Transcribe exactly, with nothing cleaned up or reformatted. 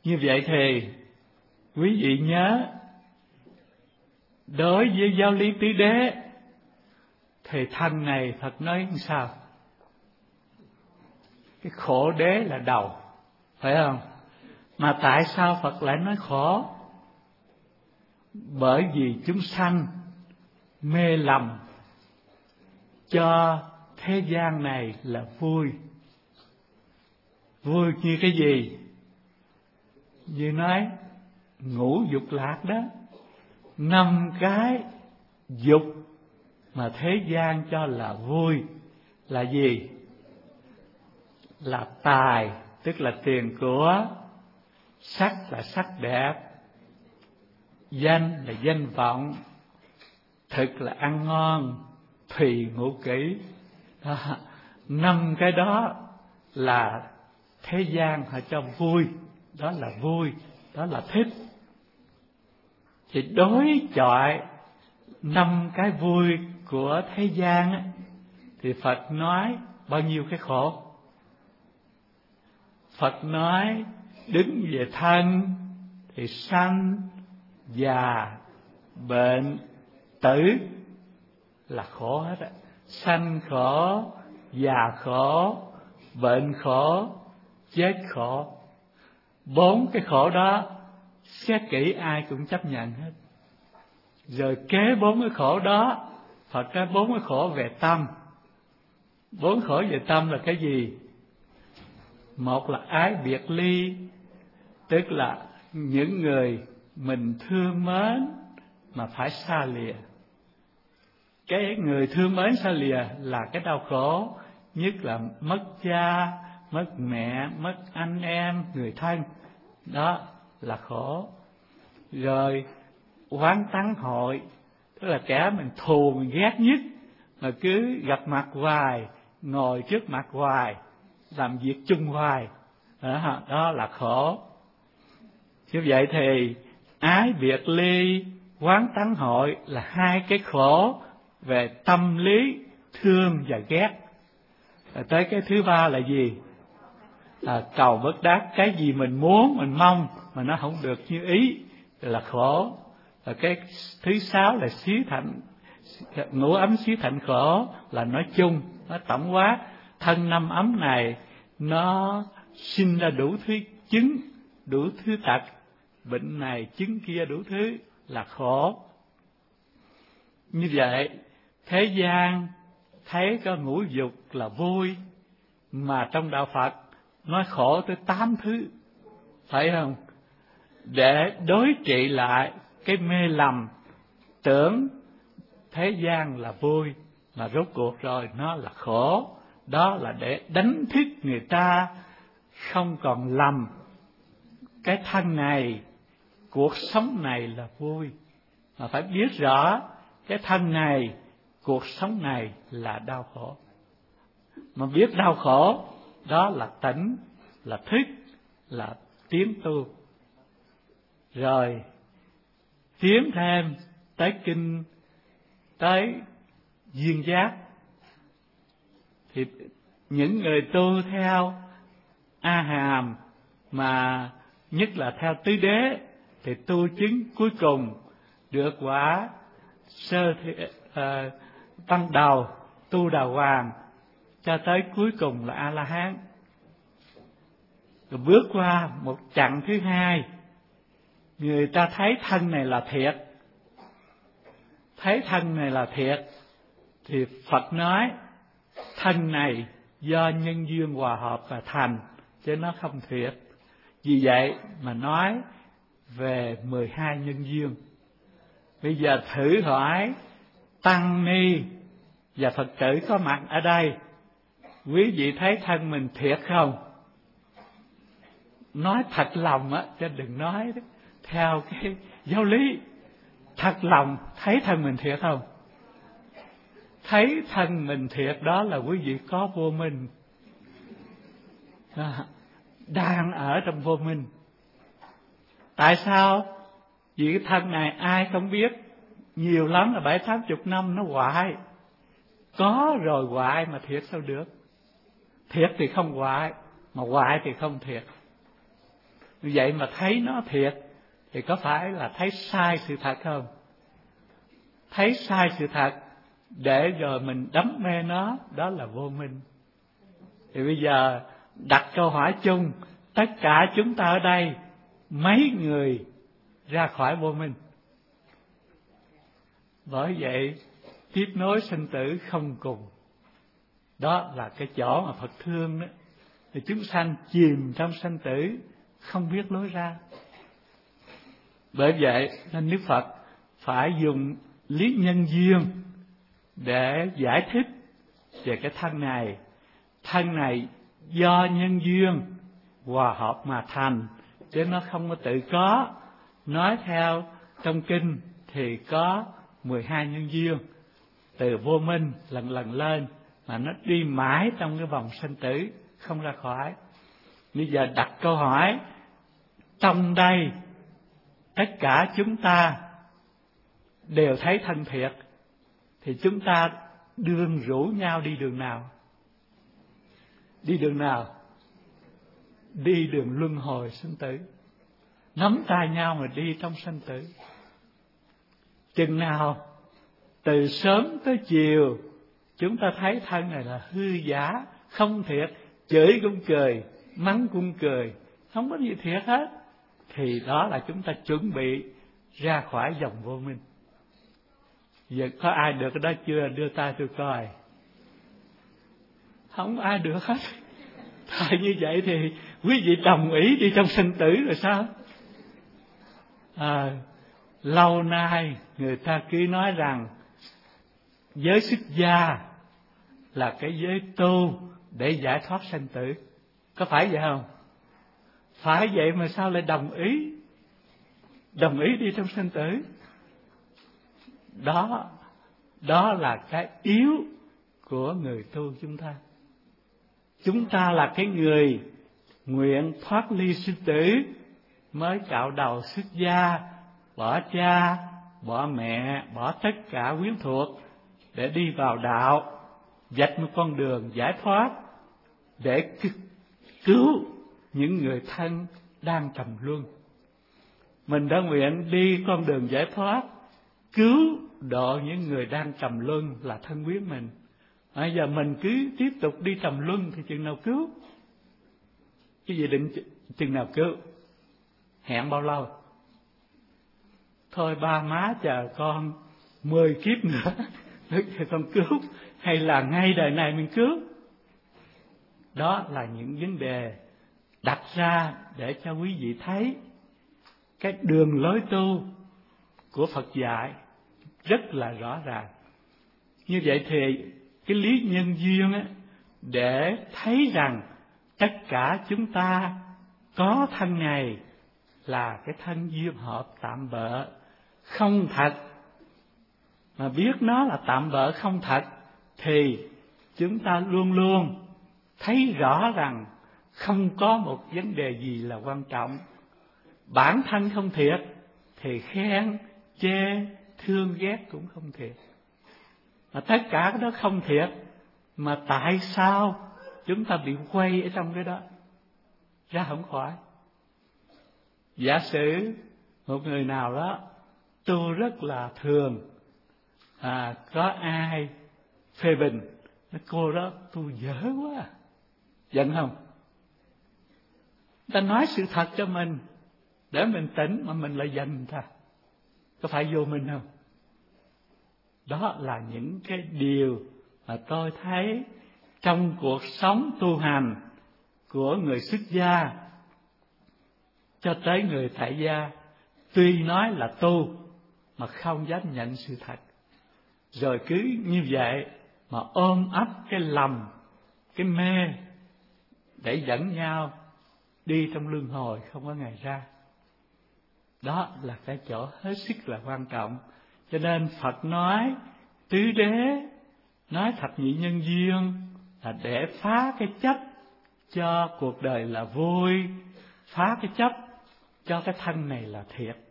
Như vậy thì quý vị nhớ, đối với giáo lý tứ đế thì thân này Phật nói sao? Cái khổ đế là đầu, phải không? Mà tại sao Phật lại nói khổ? Bởi vì chúng sanh mê lầm cho thế gian này là vui. Vui như cái gì? Như nói ngũ dục lạc đó. Năm cái dục mà thế gian cho là vui là gì? Là tài, tức là tiền của, sắc là sắc đẹp, danh là danh vọng, thực là ăn ngon, thùy ngũ kỹ. Đó. Năm cái đó là thế gian họ cho vui, đó là vui, đó là thích. Thì đối chọi năm cái vui của thế gian ấy, thì Phật nói bao nhiêu cái khổ? Phật nói đứng về thân thì sanh, già, bệnh, tử là khổ hết á. Sanh khổ, già khổ, bệnh khổ, chết khổ. Bốn cái khổ đó xét kỹ ai cũng chấp nhận hết. Rồi kế bốn cái khổ đó, Phật nói bốn cái khổ về tâm. Bốn khổ về tâm là cái gì? Một là ái biệt ly, tức là những người mình thương mến mà phải xa lìa. Cái người thương mến xa lìa là cái đau khổ, nhất là mất cha, mất mẹ, mất anh em, người thân. Đó là khổ. Rồi oán tắng hội, tức là kẻ mình thù, mình ghét nhất, mà cứ gặp mặt hoài, ngồi trước mặt hoài, làm việc chung hoài. Đó, đó là khổ. Như vậy thì ái biệt ly, oán tắng hội là hai cái khổ về tâm lý thương và ghét. Rồi tới cái thứ ba là gì? Là cầu bất đắc, cái gì mình muốn, mình mong mà nó không được như ý là khổ. Và cái thứ sáu là xí thạnh, ngũ ấm xí thạnh khổ, là nói chung, nó tổng quát. Thân năm ấm này nó sinh ra đủ thứ chứng, đủ thứ tật, bệnh này chứng kia đủ thứ là khổ. Như vậy thế gian thấy có ngũ dục là vui, mà trong đạo Phật nói khổ tới tám thứ, phải không? Để đối trị lại cái mê lầm tưởng thế gian là vui, mà rốt cuộc rồi nó là khổ. Đó là để đánh thức người ta không còn lầm cái thân này, cuộc sống này là vui, mà phải biết rõ cái thân này, cuộc sống này là đau khổ. Mà biết đau khổ, đó là tỉnh, là thức, là tiến tu. Rồi tiến thêm tới kinh, tới duyên giác, thì những người tu theo A Hàm, mà nhất là theo tứ đế, thì tu chứng cuối cùng được quả sơ uh, ban đầu tu đà hoàng, cho tới cuối cùng là A La Hán. Rồi bước qua một chặng thứ hai, người ta thấy thân này là thiệt, thấy thân này là thiệt, thì Phật nói thân này do nhân duyên hòa hợp và thành, chứ nó không thiệt. Vì vậy mà nói về mười hai nhân duyên. Bây giờ thử hỏi tăng ni và Phật tử có mặt ở đây, quý vị thấy thân mình thiệt không? Nói thật lòng á, chứ đừng nói đó, theo cái giáo lý. Thật lòng thấy thân mình thiệt không? Thấy thân mình thiệt đó là quý vị có vô minh, à, đang ở trong vô minh. Tại sao? Vì cái thân này ai không biết, nhiều lắm là bảy tám chục năm nó hoại. Có rồi hoại mà thiệt sao được? Thiệt thì không hoại, mà hoại thì không thiệt. Vậy mà thấy nó thiệt thì có phải là thấy sai sự thật không? Thấy sai sự thật để rồi mình đắm mê nó, đó là vô minh. Thì bây giờ đặt câu hỏi chung, tất cả chúng ta ở đây mấy người ra khỏi vô minh? Bởi vậy tiếp nối sinh tử không cùng. Đó là cái chỗ mà Phật thương đó. Thì chúng sanh chìm trong sinh tử, không biết lối ra. Bởi vậy nên Đức Phật phải dùng lý nhân duyên để giải thích về cái thân này. Thân này do nhân duyên hòa hợp mà thành, chứ nó không có tự có. Nói theo trong kinh thì có mười hai nhân duyên, từ vô minh lần lần lên mà nó đi mãi trong cái vòng sinh tử, không ra khỏi. Bây giờ đặt câu hỏi, trong đây tất cả chúng ta đều thấy thân thiệt, thì chúng ta đương rủ nhau đi đường nào? Đi đường nào? Đi đường luân hồi sinh tử. Nắm tay nhau mà đi trong sinh tử. Chừng nào từ sớm tới chiều chúng ta thấy thân này là hư giả, không thiệt, chửi cũng cười, mắng cũng cười, không có gì thiệt hết, thì đó là chúng ta chuẩn bị ra khỏi dòng vô minh. Giờ có ai được cái đó chưa? Đưa tay tôi coi. Không ai được hết. Tại như vậy thì quý vị đồng ý đi trong sinh tử rồi sao? À, lâu nay người ta cứ nói rằng giới xuất gia là cái giới tu để giải thoát sinh tử. Có phải vậy không? Phải vậy mà sao lại đồng ý? Đồng ý đi trong sinh tử. Đó, đó là cái yếu của người tu chúng ta. Chúng ta là cái người nguyện thoát ly sinh tử mới cạo đầu xuất gia, bỏ cha, bỏ mẹ, bỏ tất cả quyến thuộc để đi vào đạo, vạch một con đường giải thoát để cứu những người thân đang trầm luân. Mình đã nguyện đi con đường giải thoát, cứu độ những người đang trầm luân là thân quyến mình. Bây giờ mình cứ tiếp tục đi trầm luân thì chừng nào cứu? Cái gì định chừng nào cứu? Hẹn bao lâu? Thôi ba má chờ con mười kiếp nữa thì con cứu, hay là ngay đời này mình cứu? Đó là những vấn đề đặt ra để cho quý vị thấy cái đường lối tu của Phật dạy rất là rõ ràng. Như vậy thì cái lý nhân duyên á, để thấy rằng tất cả chúng ta có thân này là cái thân duyên hợp tạm bợ, không thật. Mà biết nó là tạm bợ không thật thì chúng ta luôn luôn thấy rõ rằng không có một vấn đề gì là quan trọng. Bản thân không thiệt thì khen, chê, thương ghét cũng không thiệt. Mà tất cả cái đó không thiệt, mà tại sao chúng ta bị quay ở trong cái đó, ra không khỏi? Giả sử một người nào đó tu rất là thường, à, có ai phê bình, nói cô đó tu dở quá, giận không? Ta nói sự thật cho mình để mình tỉnh, mà mình lại giận người ta, có phải vô minh không? Đó là những cái điều mà tôi thấy trong cuộc sống tu hành của người xuất gia cho tới người tại gia, tuy nói là tu mà không dám nhận sự thật, rồi cứ như vậy mà ôm ấp cái lầm, cái mê để dẫn nhau đi trong luân hồi không có ngày ra. Đó là cái chỗ hết sức là quan trọng. Cho nên Phật nói tứ đế, nói thập nhị nhân duyên là để phá cái chấp cho cuộc đời là vui, phá cái chấp cho cái thân này là thiệt.